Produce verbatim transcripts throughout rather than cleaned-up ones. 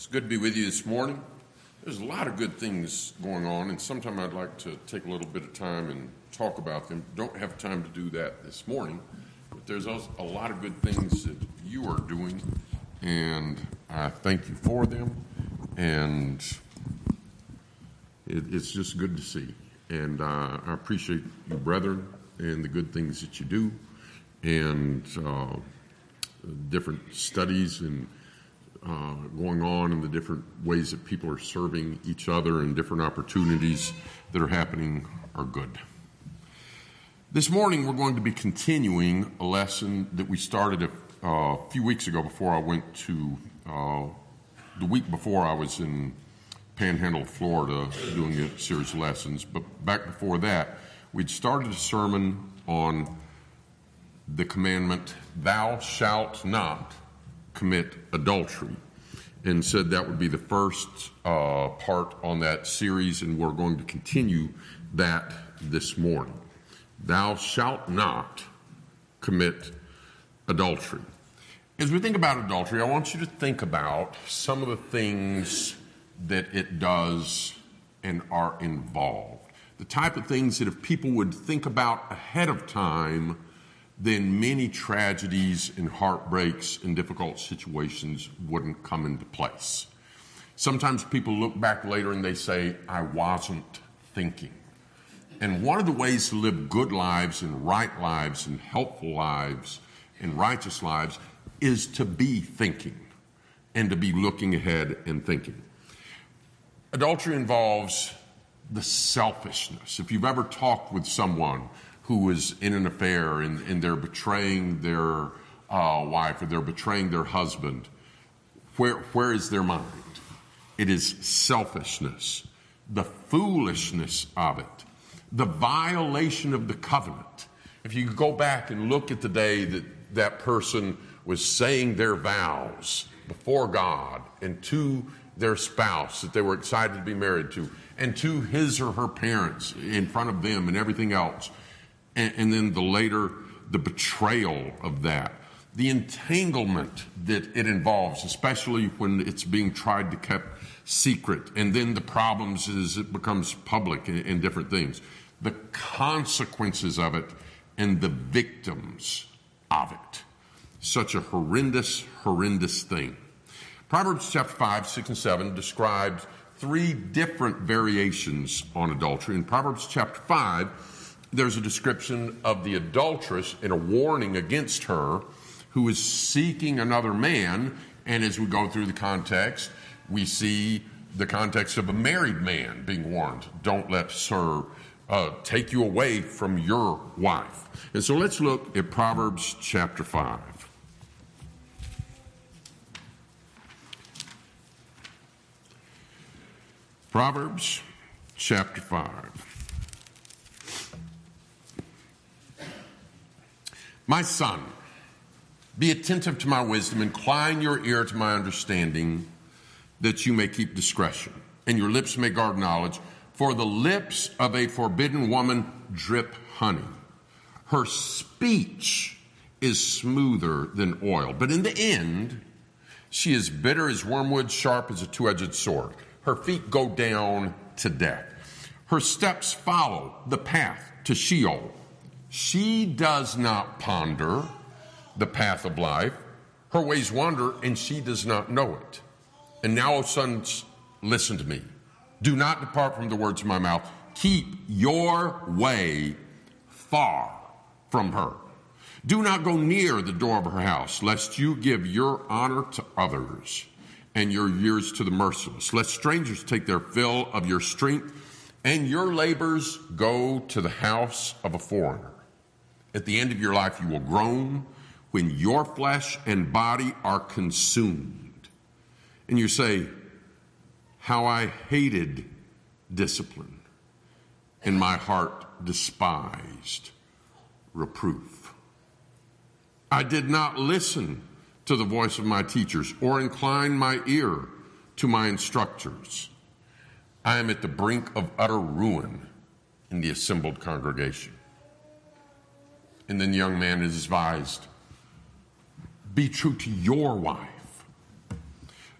It's good to be with you this morning. There's a lot of good things going on, and sometime I'd like to take a little bit of time and talk about them. Don't have time to do that this morning, but there's also a lot of good things that you are doing, and I thank you for them, and it, it's just good to see. And uh, I appreciate you, brethren, and the good things that you do, and uh, different studies and Uh, going on and the different ways that people are serving each other and different opportunities that are happening are good. This morning we're going to be continuing a lesson that we started a uh, few weeks ago before I went to, uh, the week before I was in Panhandle, Florida, doing a series of lessons. But back before that, we'd started a sermon on the commandment, "Thou shalt not commit adultery," and said that would be the first uh, part on that series, and we're going to continue that this morning. Thou shalt not commit adultery. As we think about adultery, I want you to think about some of the things that it does and are involved. The type of things that if people would think about ahead of time, then many tragedies and heartbreaks and difficult situations wouldn't come into place. Sometimes people look back later and they say, I wasn't thinking. And one of the ways to live good lives and right lives and helpful lives and righteous lives is to be thinking and to be looking ahead and thinking. Adultery involves the selfishness. If you've ever talked with someone who is in an affair and, and they're betraying their uh, wife or they're betraying their husband, where where is their mind? It is selfishness, the foolishness of it, the violation of the covenant. If you go back and look at the day that that person was saying their vows before God and to their spouse that they were excited to be married to, and to his or her parents in front of them and everything else, And, and then the later, the betrayal of that, the entanglement that it involves, especially when it's being tried to keep secret, and then the problems as it becomes public and, and different things, the consequences of it, and the victims of it. Such a horrendous, horrendous thing. Proverbs chapter five, six, and seven describes three different variations on adultery. In Proverbs chapter five, there's a description of the adulteress and a warning against her who is seeking another man. And as we go through the context, we see the context of a married man being warned. Don't let her uh, take you away from your wife. And so let's look at Proverbs chapter five. Proverbs chapter five. My son, be attentive to my wisdom, incline your ear to my understanding, that you may keep discretion, and your lips may guard knowledge. For the lips of a forbidden woman drip honey. Her speech is smoother than oil, but in the end, she is bitter as wormwood, sharp as a two-edged sword. Her feet go down to death. Her steps follow the path to Sheol. She does not ponder the path of life. Her ways wander, and she does not know it. And now, O sons, listen to me. Do not depart from the words of my mouth. Keep your way far from her. Do not go near the door of her house, lest you give your honor to others and your years to the merciless. Lest strangers take their fill of your strength, and your labors go to the house of a foreigner. At the end of your life, you will groan when your flesh and body are consumed. And you say, how I hated discipline, and my heart despised reproof. I did not listen to the voice of my teachers or incline my ear to my instructors. I am at the brink of utter ruin in the assembled congregation. And then the young man is advised, be true to your wife.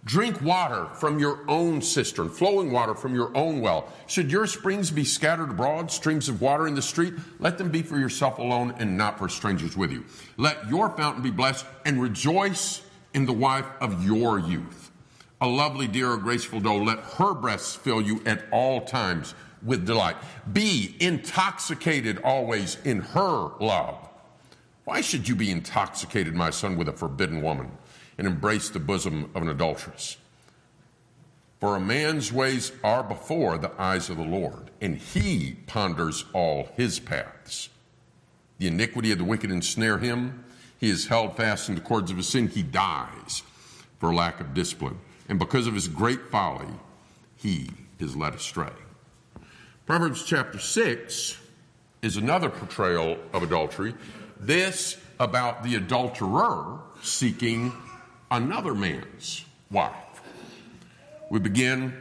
Drink water from your own cistern, flowing water from your own well. Should your springs be scattered abroad, streams of water in the street? Let them be for yourself alone and not for strangers with you. Let your fountain be blessed, and rejoice in the wife of your youth. A lovely deer or graceful doe, let her breasts fill you at all times with delight. Be intoxicated always in her love. Why should you be intoxicated, my son, with a forbidden woman, and embrace the bosom of an adulteress? For a man's ways are before the eyes of the Lord, and he ponders all his paths. The iniquity of the wicked ensnare him. He is held fast in the cords of his sin. He dies for lack of discipline. And because of his great folly, he is led astray. Proverbs chapter six is another portrayal of adultery. This about the adulterer seeking another man's wife. We begin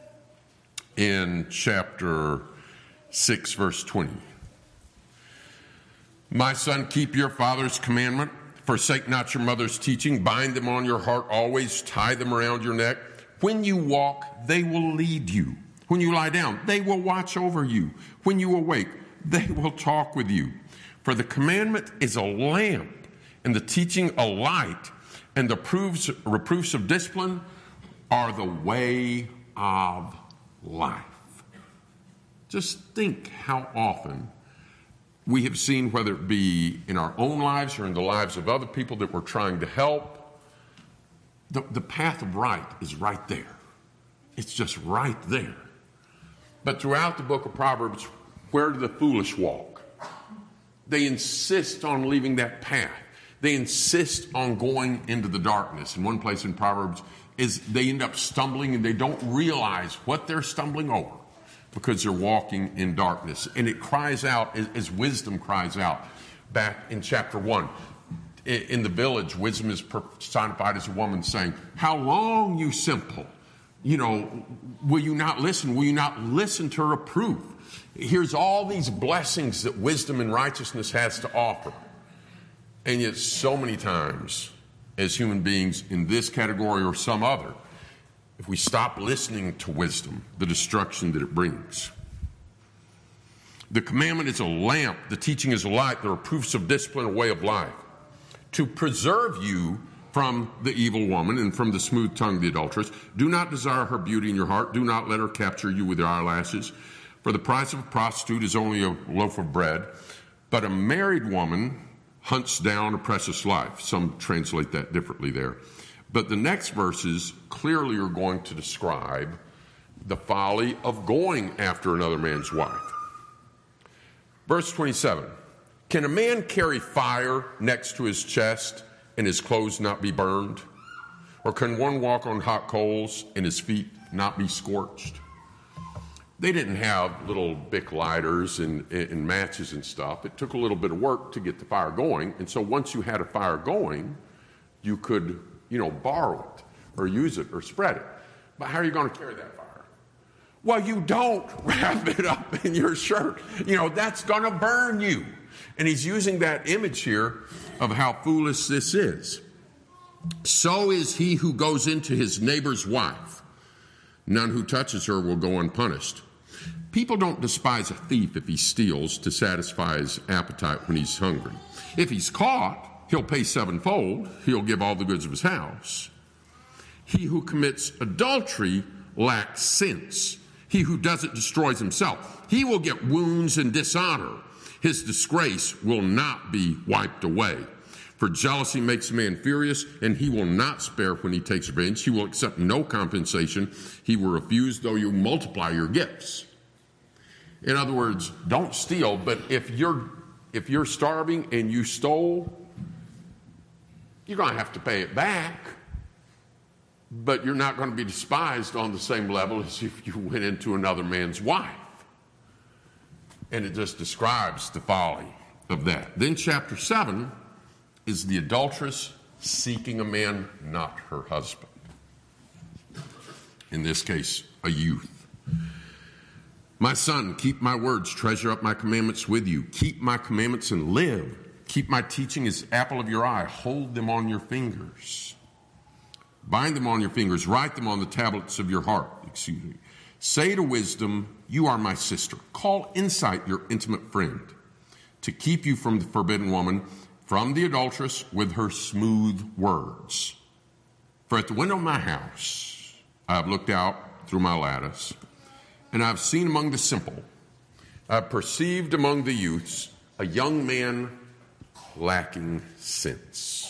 in chapter six, verse twenty. My son, keep your father's commandment. Forsake not your mother's teaching. Bind them on your heart always. Tie them around your neck. When you walk, they will lead you. When you lie down, they will watch over you. When you awake, they will talk with you. For the commandment is a lamp, and the teaching a light, and the proofs, reproofs of discipline are the way of life. Just think how often we have seen, whether it be in our own lives or in the lives of other people that we're trying to help, the, the path of right is right there. It's just right there. But throughout the book of Proverbs, where do the foolish walk? They insist on leaving that path. They insist on going into the darkness. In one place in Proverbs is they end up stumbling and they don't realize what they're stumbling over because they're walking in darkness. And it cries out as, as wisdom cries out back in chapter one. In, in the village, wisdom is personified as a woman saying, "How long, you simple? You know, will you not listen? Will you not listen to reproof?" Here's all these blessings that wisdom and righteousness has to offer. And yet so many times, as human beings in this category or some other, if we stop listening to wisdom, the destruction that it brings. The commandment is a lamp, the teaching is a light, there are proofs of discipline, a way of life. To preserve you from the evil woman and from the smooth tongue of the adulteress, do not desire her beauty in your heart, do not let her capture you with your eyelashes. For the price of a prostitute is only a loaf of bread, but a married woman hunts down a precious life. Some translate that differently there. But the next verses clearly are going to describe the folly of going after another man's wife. Verse twenty-seven, can a man carry fire next to his chest and his clothes not be burned? Or can one walk on hot coals and his feet not be scorched? They didn't have little Bic lighters and, and matches and stuff. It took a little bit of work to get the fire going. And so once you had a fire going, you could, you know, borrow it or use it or spread it. But how are you going to carry that fire? Well, you don't wrap it up in your shirt. You know, that's going to burn you. And he's using that image here of how foolish this is. So is he who goes into his neighbor's wife. None who touches her will go unpunished. People don't despise a thief if he steals to satisfy his appetite when he's hungry. If he's caught, he'll pay sevenfold. He'll give all the goods of his house. He who commits adultery lacks sense. He who does it destroys himself. He will get wounds and dishonor. His disgrace will not be wiped away. For jealousy makes a man furious, and he will not spare when he takes revenge. He will accept no compensation. He will refuse, though you multiply your gifts. In other words, don't steal, but if you're if you're starving and you stole, you're going to have to pay it back. But you're not going to be despised on the same level as if you went into another man's wife. And it just describes the folly of that. Then chapter seven is the adulteress seeking a man, not her husband. In this case, a youth. My son, keep my words, treasure up my commandments with you. Keep my commandments and live. Keep my teaching as apple of your eye. Hold them on your fingers. Bind them on your fingers. Write them on the tablets of your heart. Excuse me. Say to wisdom, you are my sister. Call insight your intimate friend to keep you from the forbidden woman, from the adulteress with her smooth words. For at the window of my house I have looked out through my lattice, and I have seen among the simple, I have perceived among the youths a young man lacking sense.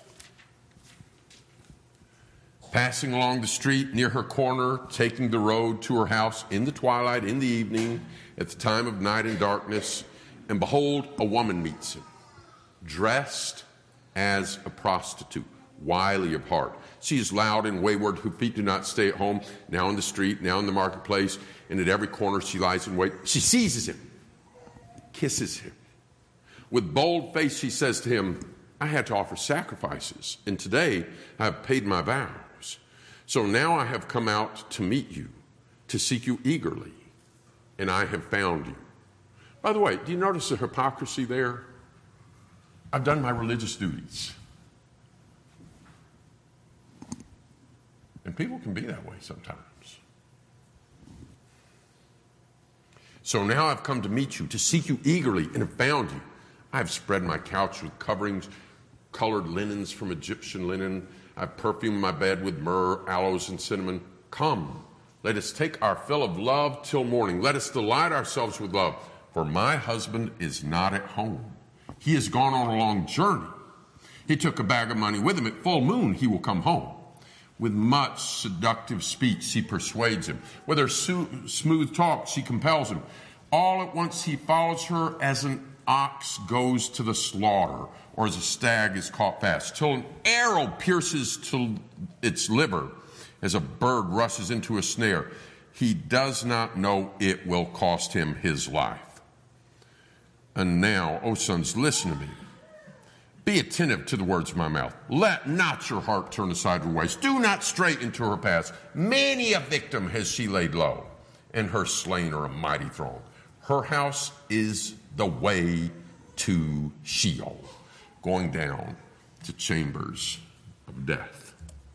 Passing along the street near her corner, taking the road to her house in the twilight, in the evening, at the time of night and darkness, and behold, a woman meets him, dressed as a prostitute, wily of heart. She is loud and wayward, her feet do not stay at home, now in the street, now in the marketplace, and at every corner she lies in wait. She seizes him, kisses him. With bold face she says to him, I had to offer sacrifices, and today I have paid my vows. So now I have come out to meet you, to seek you eagerly, and I have found you. By the way, do you notice the hypocrisy there? I've done my religious duties. And people can be that way sometimes. So now I've come to meet you, to seek you eagerly, and have found you. I have spread my couch with coverings, colored linens from Egyptian linen. I've perfumed my bed with myrrh, aloes, and cinnamon. Come, let us take our fill of love till morning. Let us delight ourselves with love. For my husband is not at home. He has gone on a long journey. He took a bag of money with him. At full moon, he will come home. With much seductive speech, she persuades him. With her su- smooth talk, she compels him. All at once, he follows her as an ox goes to the slaughter, or as a stag is caught fast, till an arrow pierces to its liver, as a bird rushes into a snare. He does not know it will cost him his life. And now, O sons, listen to me. Be attentive to the words of my mouth. Let not your heart turn aside your ways. Do not stray into her paths. Many a victim has she laid low, and her slain are a mighty throng. Her house is the way to Sheol, going down to chambers of death.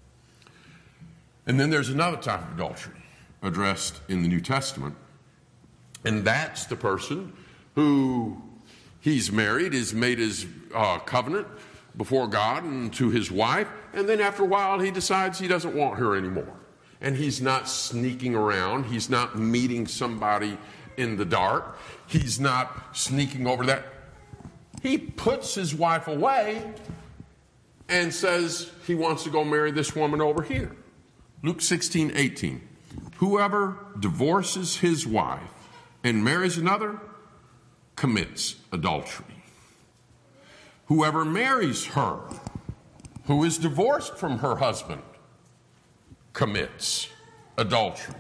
And then there's another type of adultery addressed in the New Testament, and that's the person who he's married, has made his uh, covenant before God and to his wife, and then after a while he decides he doesn't want her anymore. And he's not sneaking around. He's not meeting somebody in the dark. He's not sneaking over that. He puts his wife away and says he wants to go marry this woman over here. Luke sixteen eighteen. Whoever divorces his wife and marries another commits adultery. Whoever marries her who is divorced from her husband commits adultery.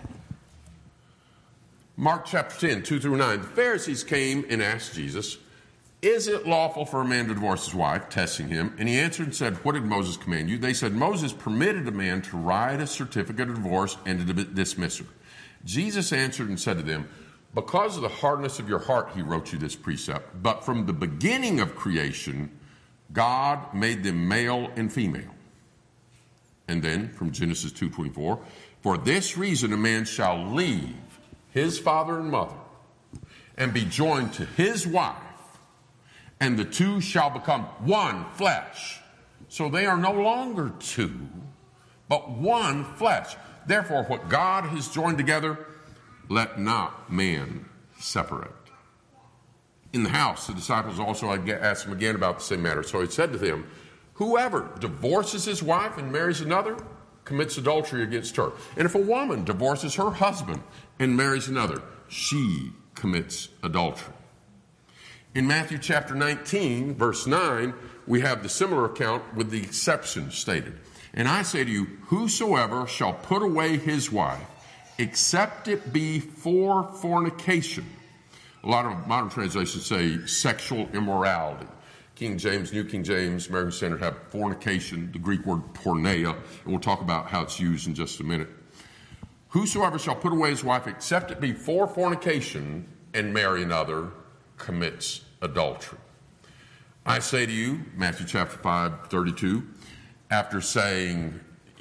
Mark chapter ten, two through nine. The Pharisees came and asked Jesus, is it lawful for a man to divorce his wife, testing him? And he answered and said, what did Moses command you? They said, Moses permitted a man to write a certificate of divorce and to dismiss her. Jesus answered and said to them, because of the hardness of your heart, he wrote you this precept. But from the beginning of creation, God made them male and female. And then from Genesis two twenty-four, for this reason a man shall leave his father and mother and be joined to his wife, and the two shall become one flesh. So they are no longer two, but one flesh. Therefore, what God has joined together, let not man separate. In the house, the disciples also asked him again about the same matter. So he said to them, whoever divorces his wife and marries another commits adultery against her. And if a woman divorces her husband and marries another, she commits adultery. In Matthew chapter nineteen, verse nine, we have the similar account with the exception stated. And I say to you, whosoever shall put away his wife, except it be for fornication. A lot of modern translations say sexual immorality. King James, New King James, American Standard have fornication, the Greek word porneia, and we'll talk about how it's used in just a minute. Whosoever shall put away his wife, except it be for fornication, and marry another, commits adultery. I say to you, Matthew chapter five, thirty-two, after saying,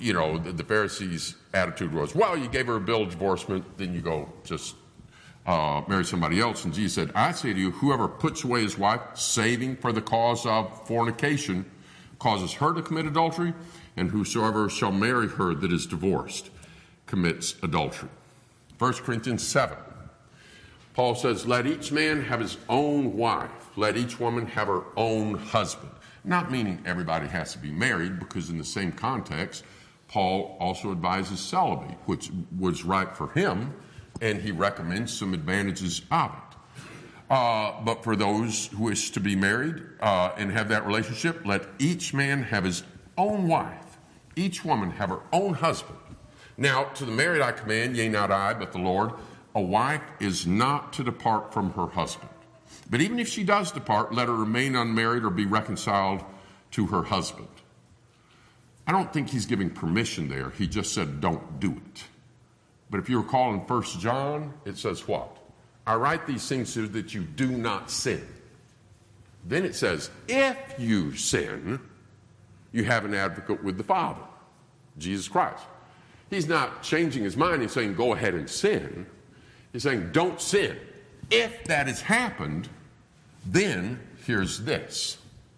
you know, the, the Pharisees' attitude was, well, you gave her a bill of divorcement, then you go just uh, marry somebody else. And Jesus said, I say to you, whoever puts away his wife, saving for the cause of fornication, causes her to commit adultery, and whosoever shall marry her that is divorced commits adultery. First Corinthians seven. Paul says, let each man have his own wife. Let each woman have her own husband. Not meaning everybody has to be married, because in the same context, Paul also advises celibacy, which was right for him, and he recommends some advantages of it. Uh, but for those who wish to be married uh, and have that relationship, let each man have his own wife, each woman have her own husband. Now, to the married I command, yea, not I, but the Lord, a wife is not to depart from her husband. But even if she does depart, let her remain unmarried or be reconciled to her husband. I don't think he's giving permission there. He just said, don't do it. But if you recall in First John, it says what? I write these things so that you do not sin. Then it says, if you sin, you have an advocate with the Father, Jesus Christ. He's not changing his mind. He's saying, go ahead and sin. He's saying, don't sin. If that has happened, then here's this.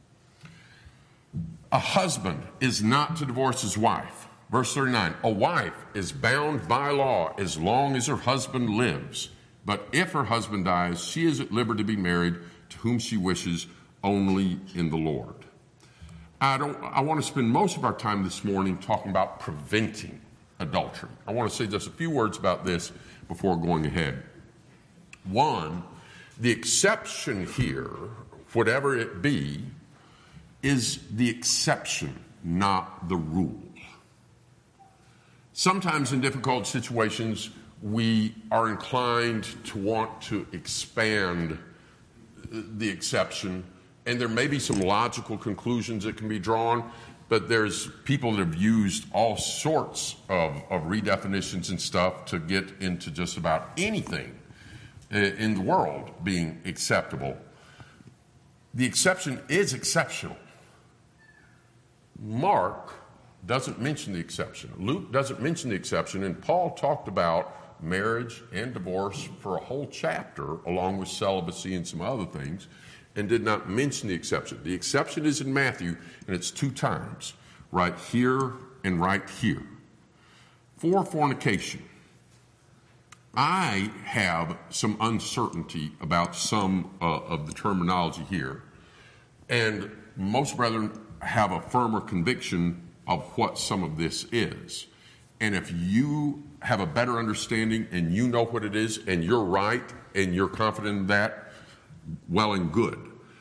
A husband is not to divorce his wife. Verse thirty-nine, a wife is bound by law as long as her husband lives. But if her husband dies, she is at liberty to be married to whom she wishes, only in the Lord. I don't. I want to spend most of our time this morning talking about preventing adultery. I want to say just a few words about this before going ahead. One, the exception here, whatever it be, is the exception, not the rule. Sometimes in difficult situations, we are inclined to want to expand the exception, and there may be some logical conclusions that can be drawn, but there's people that have used all sorts of, of redefinitions and stuff to get into just about anything in the world being acceptable. The exception is exceptional. Mark doesn't mention the exception. Luke doesn't mention the exception, and Paul talked about marriage and divorce for a whole chapter, along with celibacy and some other things, and did not mention the exception. The exception is in Matthew, and it's two times, right here and right here. For fornication, I have some uncertainty about some uh, of the terminology here, and most brethren have a firmer conviction of what some of this is. And if you have a better understanding and you know what it is and you're right and you're confident in that, well and good.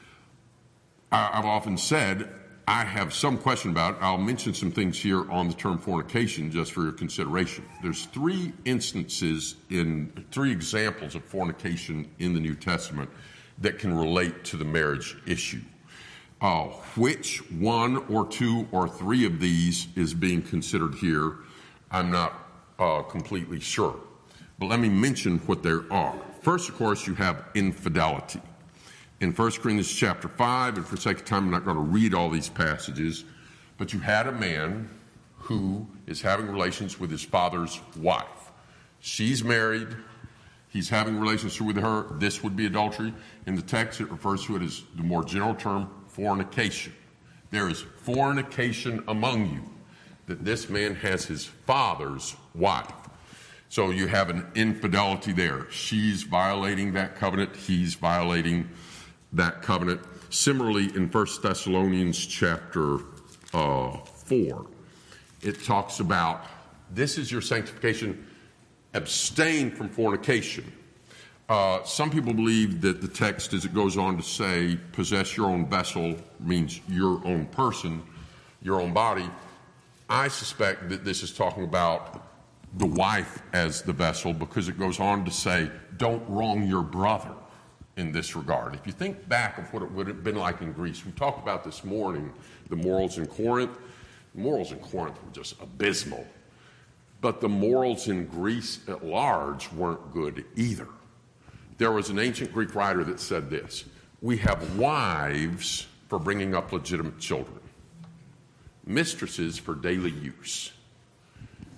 I, I've often said I have some question about it. I'll mention some things here on the term fornication just for your consideration. There's three instances in, three examples of fornication in the New Testament that can relate to the marriage issue. Uh, which one or two or three of these is being considered here, I'm not uh, completely sure. But let me mention what there are. First, of course, you have infidelity. In First Corinthians chapter five, and for sake of time, I'm not going to read all these passages, but you had a man who is having relations with his father's wife. She's married. He's having relations with her. This would be adultery. In the text, it refers to it as the more general term, fornication. There is fornication among you, that this man has his father's wife. So you have an infidelity there. She's violating that covenant. He's violating that covenant. Similarly, in First Thessalonians chapter uh, four, it talks about, this is your sanctification, abstain from fornication. Uh, some people believe that the text, as it goes on to say, possess your own vessel, means your own person, your own body. I suspect that this is talking about the wife as the vessel, because it goes on to say, don't wrong your brother in this regard. If you think back of what it would have been like in Greece, we talked about this morning the morals in Corinth. The morals in Corinth were just abysmal. But the morals in Greece at large weren't good either. There was an ancient Greek writer that said this: we have wives for bringing up legitimate children, mistresses for daily use.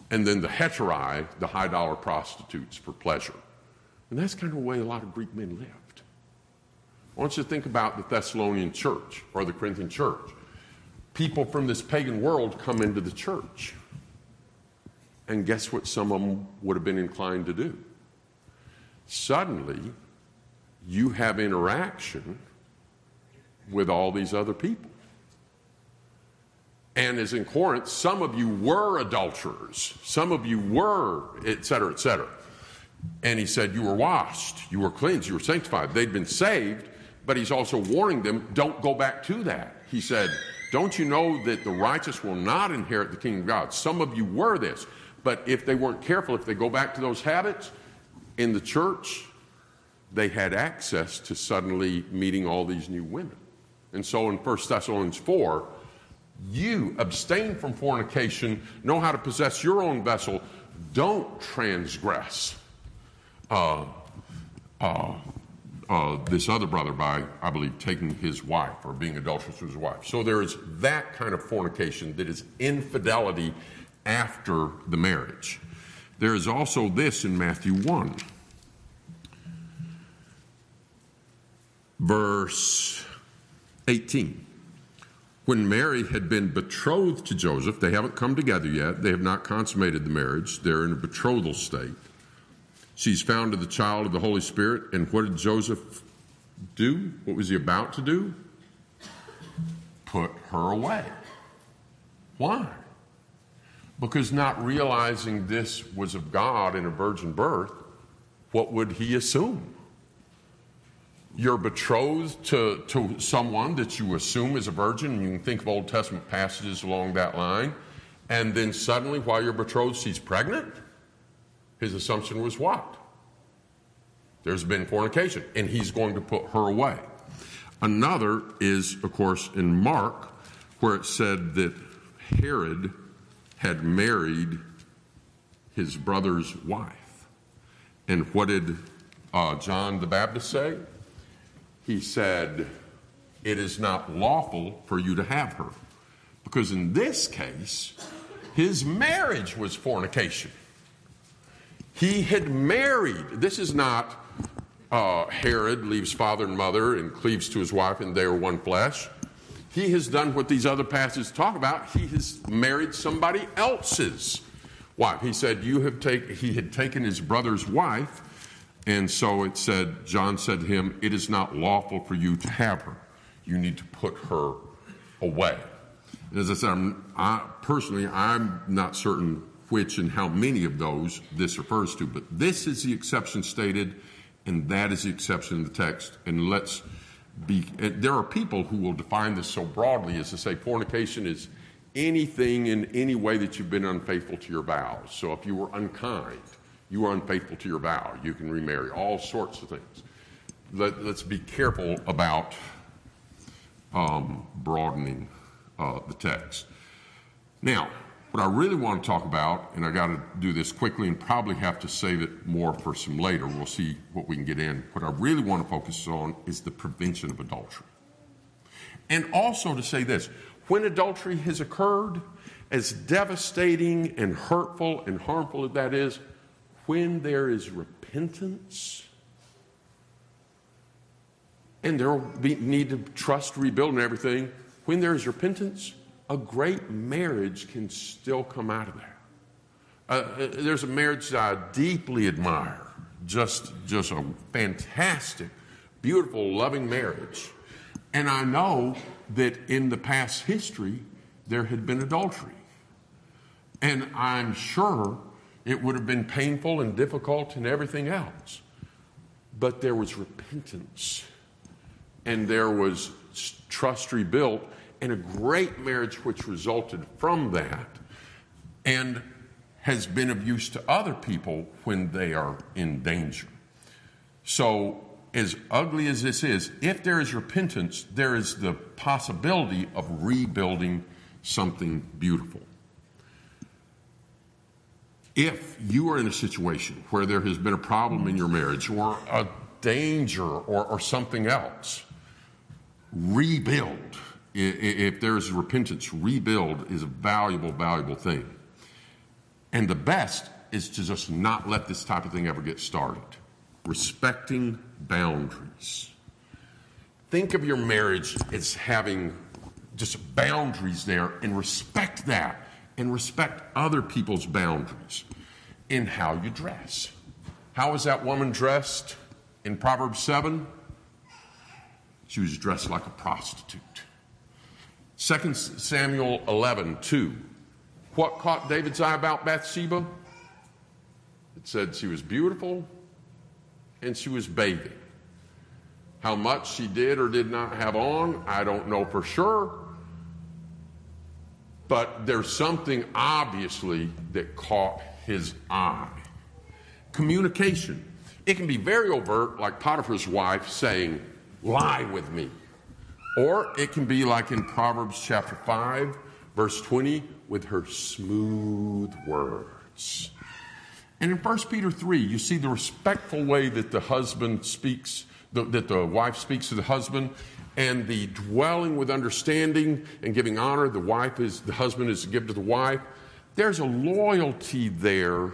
and then the heterai, the high-dollar prostitutes for pleasure. And that's kind of the way a lot of Greek men lived. I want you to think about the Thessalonian church or the Corinthian church. People from this pagan world come into the church. And guess what some of them would have been inclined to do? Suddenly, you have interaction with all these other people. And as in Corinth, some of you were adulterers. Some of you were, et cetera, et cetera. And he said, you were washed, you were cleansed, you were sanctified. They'd been saved, but he's also warning them, don't go back to that. He said, don't you know that the righteous will not inherit the kingdom of God? Some of you were this. But if they weren't careful, if they go back to those habits, in the church, they had access to suddenly meeting all these new women. And so in First Thessalonians four, you abstain from fornication, know how to possess your own vessel, don't transgress uh, uh, uh, this other brother by, I believe, taking his wife or being adulterous with his wife. So there is that kind of fornication that is infidelity after the marriage. There is also this in Matthew one, verse eighteen. When Mary had been betrothed to Joseph, they haven't come together yet, they have not consummated the marriage, they're in a betrothal state. She's found to the child of the Holy Spirit, and what did Joseph do? What was he about to do? Put her away. Why? Because not realizing this was of God in a virgin birth, what would he assume? You're betrothed to, to someone that you assume is a virgin, and you can think of Old Testament passages along that line, and then suddenly while you're betrothed, she's pregnant? His assumption was what? There's been fornication, and he's going to put her away. Another is, of course, in Mark, where it said that Herod had married his brother's wife. And what did uh, John the Baptist say? He said, it is not lawful for you to have her. Because in this case, his marriage was fornication. He had married. This is not uh, Herod leaves father and mother and cleaves to his wife and they are one flesh. He has done what these other passages talk about. He has married somebody else's wife. He said, you have take, he had taken his brother's wife, and so it said, John said to him, it is not lawful for you to have her. You need to put her away. And as I said, I'm, I, personally, I'm not certain which and how many of those this refers to, but this is the exception stated, and that is the exception in the text. And let's be, there are people who will define this so broadly as to say fornication is anything in any way that you've been unfaithful to your vows. So if you were unkind, you were unfaithful to your vow, you can remarry, all sorts of things. Let, let's be careful about um, broadening uh, the text. Now, what I really want to talk about, and I got to do this quickly and probably have to save it more for some later, we'll see what we can get in. What I really want to focus on is the prevention of adultery. And also to say this, when adultery has occurred, as devastating and hurtful and harmful as that is, when there is repentance, and there will be need to trust, rebuild, and everything, when there is repentance, a great marriage can still come out of there. Uh, there's a marriage that I deeply admire, just, just a fantastic, beautiful, loving marriage. And I know that in the past history, there had been adultery. And I'm sure it would have been painful and difficult and everything else. But there was repentance. And there was trust rebuilt. And a great marriage which resulted from that. And has been of use to other people when they are in danger. So, as ugly as this is, if there is repentance, there is the possibility of rebuilding something beautiful. If you are in a situation where there has been a problem in your marriage or a danger or, or something else, rebuild. If there is repentance, rebuild is a valuable, valuable thing. And the best is to just not let this type of thing ever get started. Respecting boundaries. Think of your marriage as having just boundaries there, and respect that, and respect other people's boundaries in how you dress. How was that woman dressed in Proverbs seven? She was dressed like a prostitute. Second Samuel eleven two. What caught David's eye about Bathsheba? It said she was beautiful and she was bathing. How much she did or did not have on, I don't know for sure. But there's something obviously that caught his eye. Communication. It can be very overt, like Potiphar's wife saying, lie with me. Or it can be like in Proverbs chapter five, verse twenty, with her smooth words. And in First Peter three, you see the respectful way that the husband speaks, the, that the wife speaks to the husband, and the dwelling with understanding and giving honor. The wife is, the husband is to give to the wife. There's a loyalty there.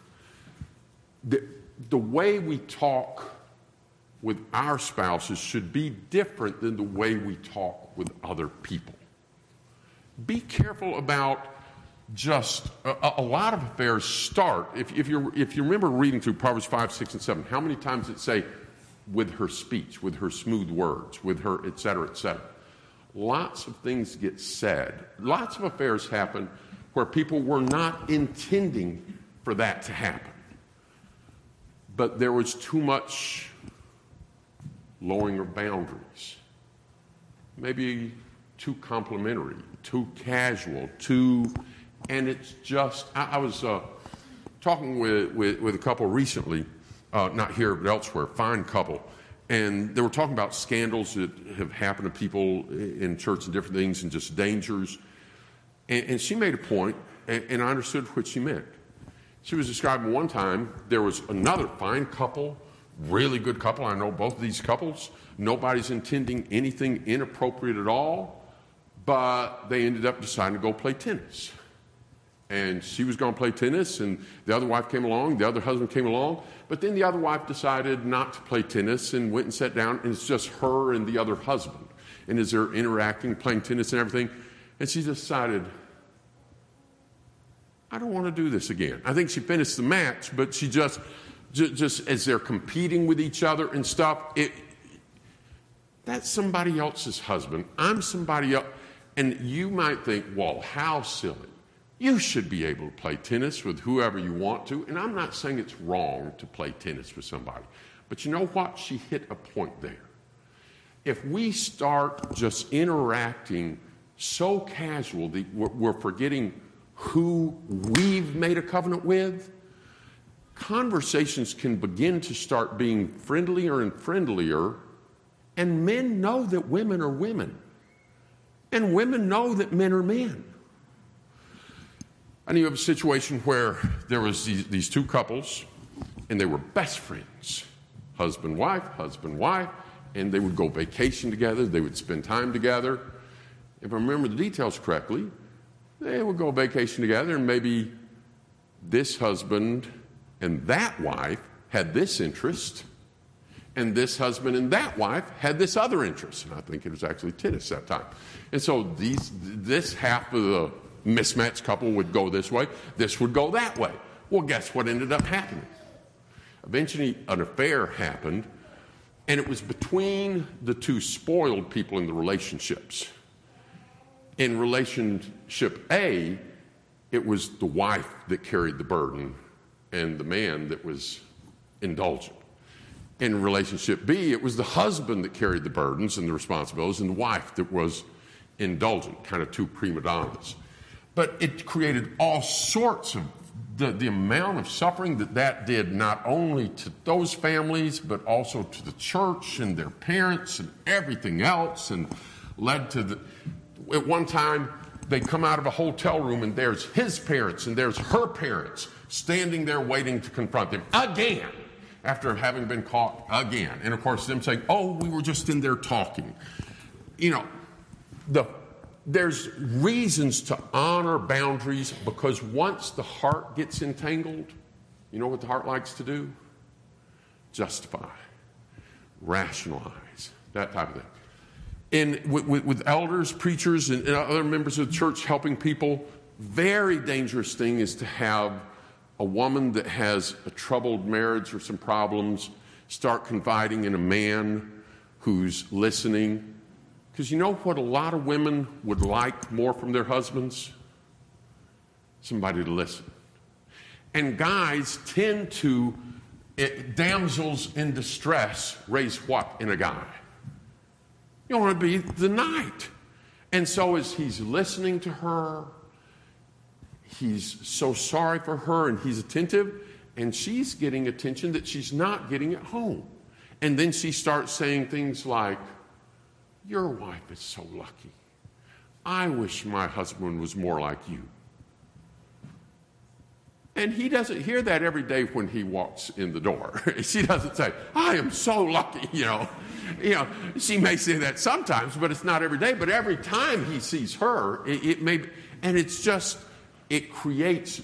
The, the way we talk with our spouses should be different than the way we talk with other people. Be careful about just a, a lot of affairs start. If, if you if you remember reading through Proverbs five, six, and seven, how many times it say, with her speech, with her smooth words, with her et cetera, et cetera. Lots of things get said. Lots of affairs happen where people were not intending for that to happen. But there was too much lowering of boundaries. Maybe too complimentary, too casual, too, and it's just, I, I was uh, talking with, with, with a couple recently, uh, not here but elsewhere, fine couple, and they were talking about scandals that have happened to people in church and different things and just dangers. And, and she made a point, and, and I understood what she meant. She was describing one time there was another fine couple, really good couple. I know both of these couples. Nobody's intending anything inappropriate at all, but they ended up deciding to go play tennis. And she was going to play tennis, and the other wife came along, the other husband came along, but then the other wife decided not to play tennis and went and sat down, and it's just her and the other husband. And as they're interacting, playing tennis and everything, and she decided, I don't want to do this again. I think she finished the match, but she just, just, just as they're competing with each other and stuff, it, that's somebody else's husband. I'm somebody else. And you might think, well, how silly. You should be able to play tennis with whoever you want to. And I'm not saying it's wrong to play tennis with somebody. But you know what? She hit a point there. If we start just interacting so casual that we're forgetting who we've made a covenant with, conversations can begin to start being friendlier and friendlier, and men know that women are women, and women know that men are men. I knew of a situation where there was these, these two couples, and they were best friends, husband, wife, husband, wife, and they would go vacation together, they would spend time together. If I remember the details correctly, they would go vacation together, and maybe this husband and that wife had this interest, and this husband and that wife had this other interest. And I think it was actually tennis that time. And so these, this half of the mismatched couple would go this way, this would go that way. Well, guess what ended up happening? Eventually, an affair happened, and it was between the two spoiled people in the relationships. In relationship A, it was the wife that carried the burden and the man that was indulgent. In relationship B, it was the husband that carried the burdens and the responsibilities and the wife that was indulgent, kind of two prima donnas. But it created all sorts of, the, the amount of suffering that that did not only to those families, but also to the church and their parents and everything else, and led to the, at one time, they come out of a hotel room and there's his parents and there's her parents standing there waiting to confront them again after having been caught again. And of course, them saying, oh, we were just in there talking. You know, the there's reasons to honor boundaries, because once the heart gets entangled, you know what the heart likes to do? Justify, rationalize, that type of thing. And with, with, with elders, preachers, and, and other members of the church helping people, very dangerous thing is to have a woman that has a troubled marriage or some problems start confiding in a man who's listening. Because you know what a lot of women would like more from their husbands? Somebody to listen. And guys tend to, it, damsels in distress raise what in a guy? You want to be the knight. And so as he's listening to her, he's so sorry for her and he's attentive, and she's getting attention that she's not getting at home. And then she starts saying things like, your wife is so lucky. I wish my husband was more like you. And he doesn't hear that every day when he walks in the door. She doesn't say, I am so lucky, you know. You know, she may say that sometimes, but it's not every day. But every time he sees her, it, it may, and it's just, it creates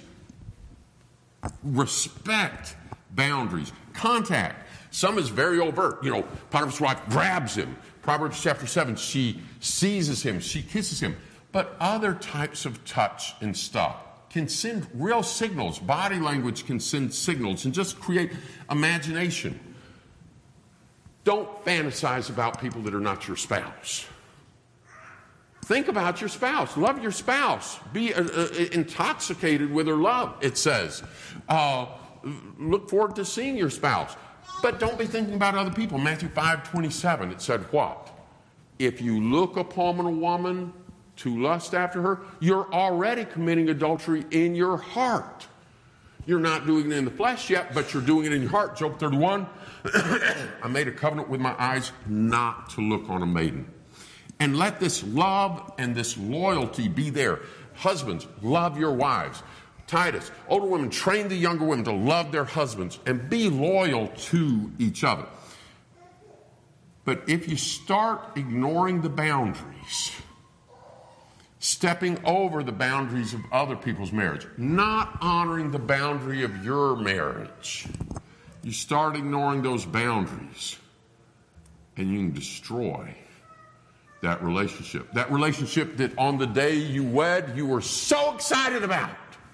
respect, boundaries, contact. Some is very overt. You know, Potiphar's wife grabs him. Proverbs chapter seven, she seizes him, she kisses him. But other types of touch and stuff can send real signals. Body language can send signals and just create imagination. Don't fantasize about people that are not your spouse. Think about your spouse. Love your spouse. Be uh, uh, intoxicated with her love, it says. Uh, look forward to seeing your spouse. But don't be thinking about other people. Matthew five twenty-seven, it said what? If you look upon a woman to lust after her, you're already committing adultery in your heart. You're not doing it in the flesh yet, but you're doing it in your heart. Job thirty-one, I made a covenant with my eyes not to look on a maiden. And let this love and this loyalty be there. Husbands, love your wives. Titus, older women, train the younger women to love their husbands and be loyal to each other. But if you start ignoring the boundaries, stepping over the boundaries of other people's marriage, not honoring the boundary of your marriage, you start ignoring those boundaries, and you can destroy that relationship. That relationship that on the day you wed, you were so excited about.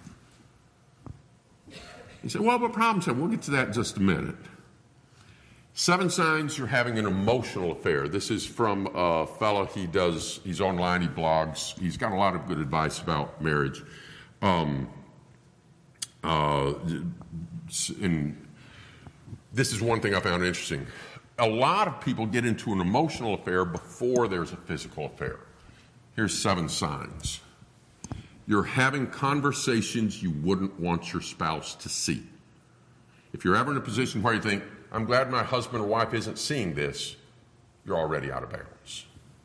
You say, well, what problem? So we'll get to that in just a minute. Seven signs you're having an emotional affair. This is from a fellow, he does, he's online, he blogs. He's got a lot of good advice about marriage. Um, uh, and this is one thing I found interesting. A lot of people get into an emotional affair before there's a physical affair. Here's seven signs. You're having conversations you wouldn't want your spouse to see. If you're ever in a position where you think, I'm glad my husband or wife isn't seeing this, you're already out of bounds.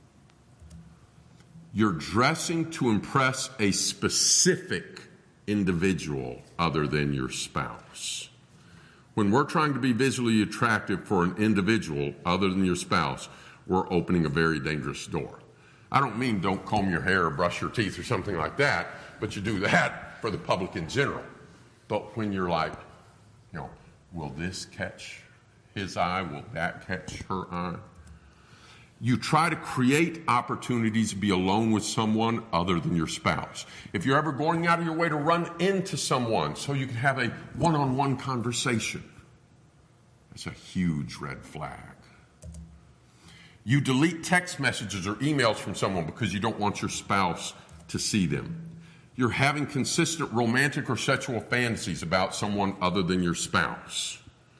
You're dressing to impress a specific individual other than your spouse. When we're trying to be visually attractive for an individual other than your spouse, we're opening a very dangerous door. I don't mean don't comb your hair or brush your teeth or something like that, but you do that for the public in general. But when you're like, you know, will this catch his eye? Will that catch her eye? You try to create opportunities to be alone with someone other than your spouse. If you're ever going out of your way to run into someone so you can have a one-on-one conversation, that's a huge red flag. You delete text messages or emails from someone because you don't want your spouse to see them. You're having consistent romantic or sexual fantasies about someone other than your spouse.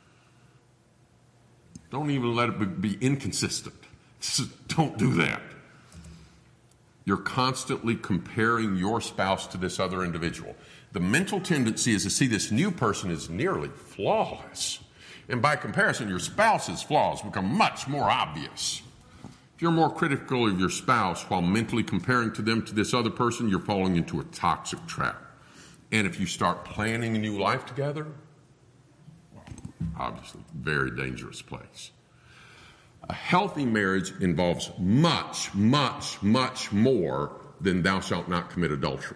Don't even let it be inconsistent. Just don't do that. You're constantly comparing your spouse to this other individual. The mental tendency is to see this new person as nearly flawless. And by comparison, your spouse's flaws become much more obvious. If you're more critical of your spouse while mentally comparing to them to this other person, you're falling into a toxic trap. And if you start planning a new life together, obviously, very dangerous place. A healthy marriage involves much, much, much more than thou shalt not commit adultery.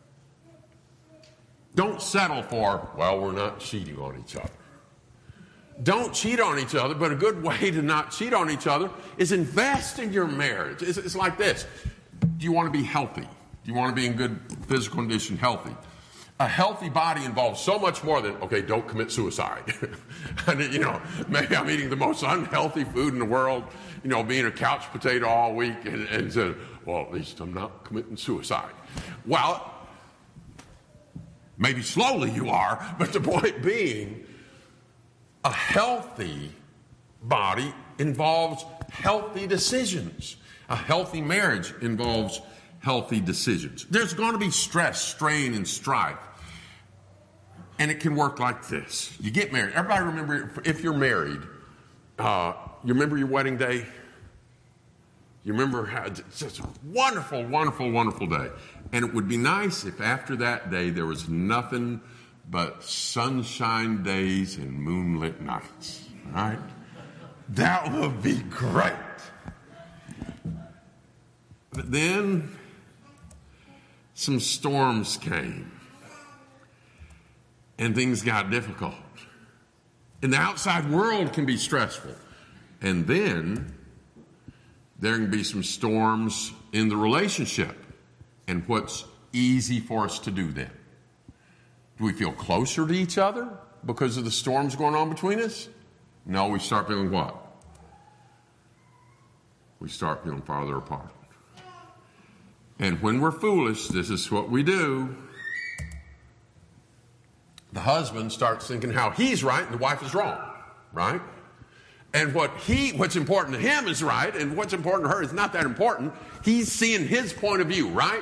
Don't settle for, well, we're not cheating on each other. Don't cheat on each other, but a good way to not cheat on each other is invest in your marriage. It's, it's like this. Do you want to be healthy? Do you want to be in good physical condition, healthy? A healthy body involves so much more than, okay, don't commit suicide. And, you know, maybe I'm eating the most unhealthy food in the world, you know, being a couch potato all week, and, and said, well, at least I'm not committing suicide. Well, maybe slowly you are, but the point being, a healthy body involves healthy decisions. A healthy marriage involves healthy decisions. There's going to be stress, strain, and strife. And it can work like this. You get married. Everybody remember, if you're married, uh, you remember your wedding day? You remember how, it's just a wonderful, wonderful, wonderful day. And it would be nice if after that day there was nothing but sunshine days and moonlit nights, right? That would be great. But then some storms came and things got difficult. And the outside world can be stressful. And then there can be some storms in the relationship. And what's easy for us to do then? Do we feel closer to each other because of the storms going on between us? No, we start feeling what? We start feeling farther apart. And when we're foolish, this is what we do. The husband starts thinking how he's right and the wife is wrong, right? And what he, what's important to him is right, and what's important to her is not that important. He's seeing his point of view, right?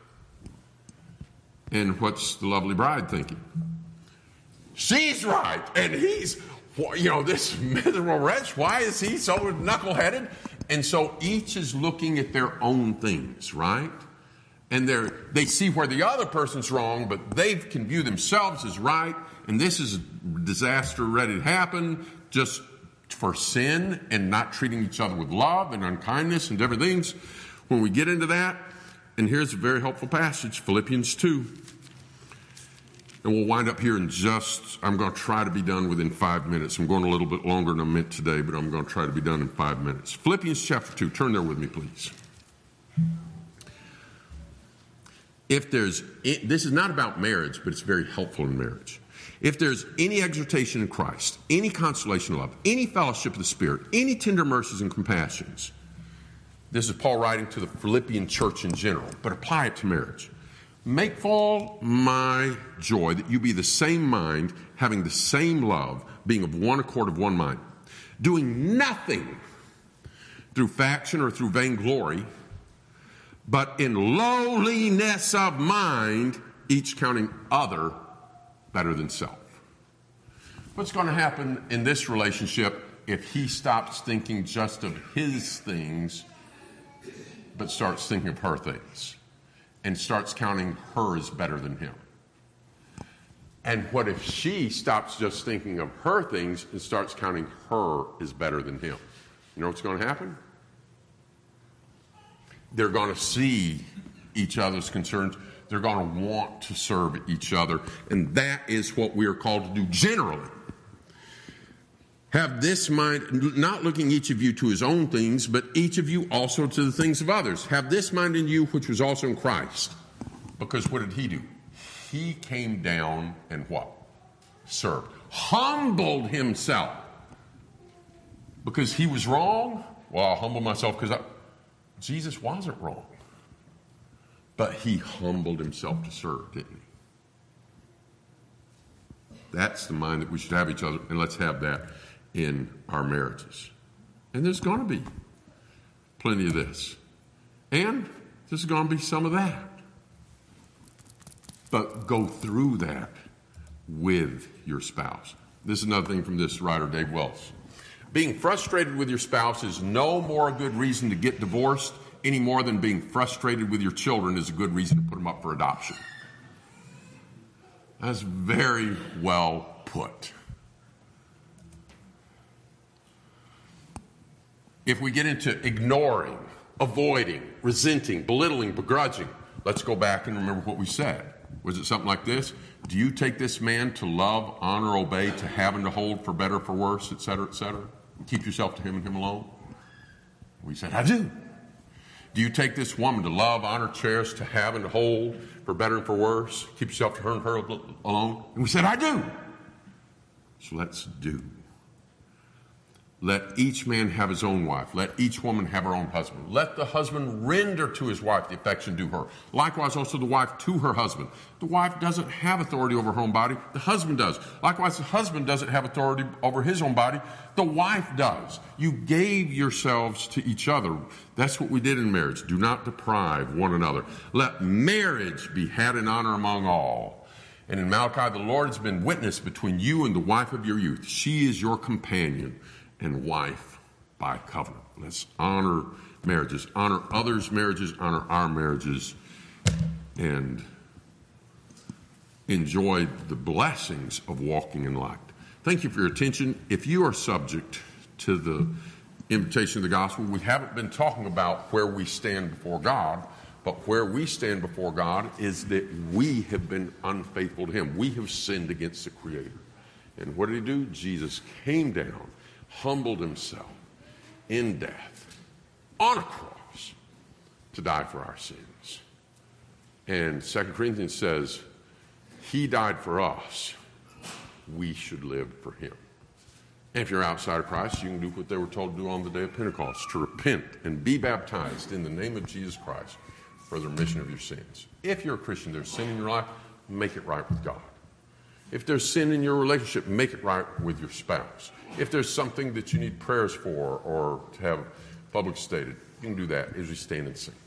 And what's the lovely bride thinking? She's right, and he's, you know, this miserable wretch, why is he so knuckleheaded? And so each is looking at their own things, right? And they they see where the other person's wrong, but they can view themselves as right, and this is a disaster ready to happen just for sin and not treating each other with love and unkindness and different things. When we get into that, and here's a very helpful passage, Philippians two. And we'll wind up here in just, I'm going to try to be done within five minutes. I'm going a little bit longer than I meant today, but I'm going to try to be done in five minutes. Philippians chapter two, turn there with me, please. If there's, this is not about marriage, but it's very helpful in marriage. If there's any exhortation in Christ, any consolation of love, any fellowship of the Spirit, any tender mercies and compassions, this is Paul writing to the Philippian church in general, but apply it to marriage. Make full my joy that you be the same mind, having the same love, being of one accord, of one mind, doing nothing through faction or through vainglory, but in lowliness of mind, each counting other better than self. What's going to happen in this relationship if he stops thinking just of his things, but starts thinking of her things? And starts counting her as better than him? And what if she stops just thinking of her things and starts counting her as better than him? You know what's going to happen? They're going to see each other's concerns. They're going to want to serve each other. And that is what we are called to do generally. Have this mind, not looking each of you to his own things, but each of you also to the things of others. Have this mind in you, which was also in Christ. Because what did he do? He came down and what? Served. Humbled himself. Because he was wrong? Well, I'll humble myself because I... Jesus wasn't wrong. But he humbled himself to serve, didn't he? That's the mind that we should have each other, and let's have that in our marriages. And there's going to be plenty of this. And there's going to be some of that. But go through that with your spouse. This is another thing from this writer, Dave Wells. Being frustrated with your spouse is no more a good reason to get divorced any more than being frustrated with your children is a good reason to put them up for adoption. That's very well put. If we get into ignoring, avoiding, resenting, belittling, begrudging. Let's go back and remember what we said. Was it something like this? Do you take this man to love, honor, obey, to have and to hold, for better, for worse, et cetera, et cetera? Keep yourself to him and him alone? We said, I do. Do you take this woman to love, honor, cherish, to have and to hold, for better and for worse? Keep yourself to her and her alone? And we said, I do. So let's do. Let each man have his own wife. Let each woman have her own husband. Let the husband render to his wife the affection due her. Likewise, also the wife to her husband. The wife doesn't have authority over her own body. The husband does. Likewise, the husband doesn't have authority over his own body. The wife does. You gave yourselves to each other. That's what we did in marriage. Do not deprive one another. Let marriage be had in honor among all. And in Malachi, the Lord has been witness between you and the wife of your youth. She is your companion and wife by covenant. Let's honor marriages, honor others' marriages, honor our marriages, and enjoy the blessings of walking in light. Thank you for your attention. If you are subject to the invitation of the gospel, we haven't been talking about where we stand before God, but where we stand before God is that we have been unfaithful to him. We have sinned against the Creator. And what did he do? Jesus came down, humbled himself in death on a cross to die for our sins. And Second Corinthians says, he died for us. We should live for him. And if you're outside of Christ, you can do what they were told to do on the day of Pentecost, to repent and be baptized in the name of Jesus Christ for the remission of your sins. If you're a Christian, there's sin in your life, make it right with God. If there's sin in your relationship, make it right with your spouse. If there's something that you need prayers for or to have public stated, you can do that as we stand and sing.